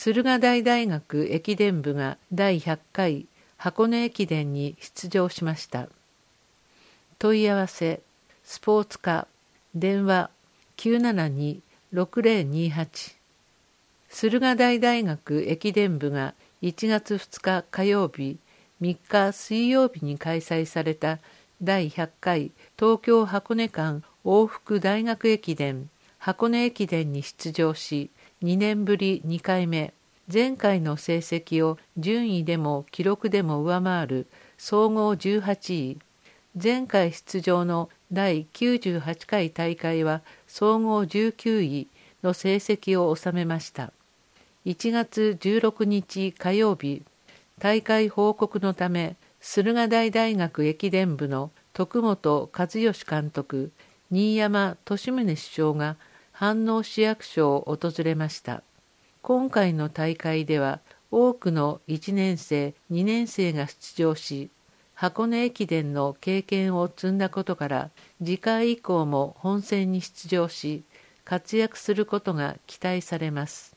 駿河台大学駅伝部が第100回箱根駅伝に出場しました。問い合わせスポーツ課電話 972-6028。 駿河台大学駅伝部が1月2日火曜日3日水曜日に開催された第100回東京箱根間往復大学駅伝箱根駅伝に出場し、2年ぶり2回目、前回の成績を順位でも記録でも上回る総合18位、前回出場の第98回大会は総合19位の成績を収めました。1月16日火曜日、大会報告のため、駿河台大学駅伝部の徳本一義監督、新山利宗首相が飯能市役所を訪れました。今回の大会では多くの1年生、2年生が出場し、箱根駅伝の経験を積んだことから、次回以降も本戦に出場し、活躍することが期待されます。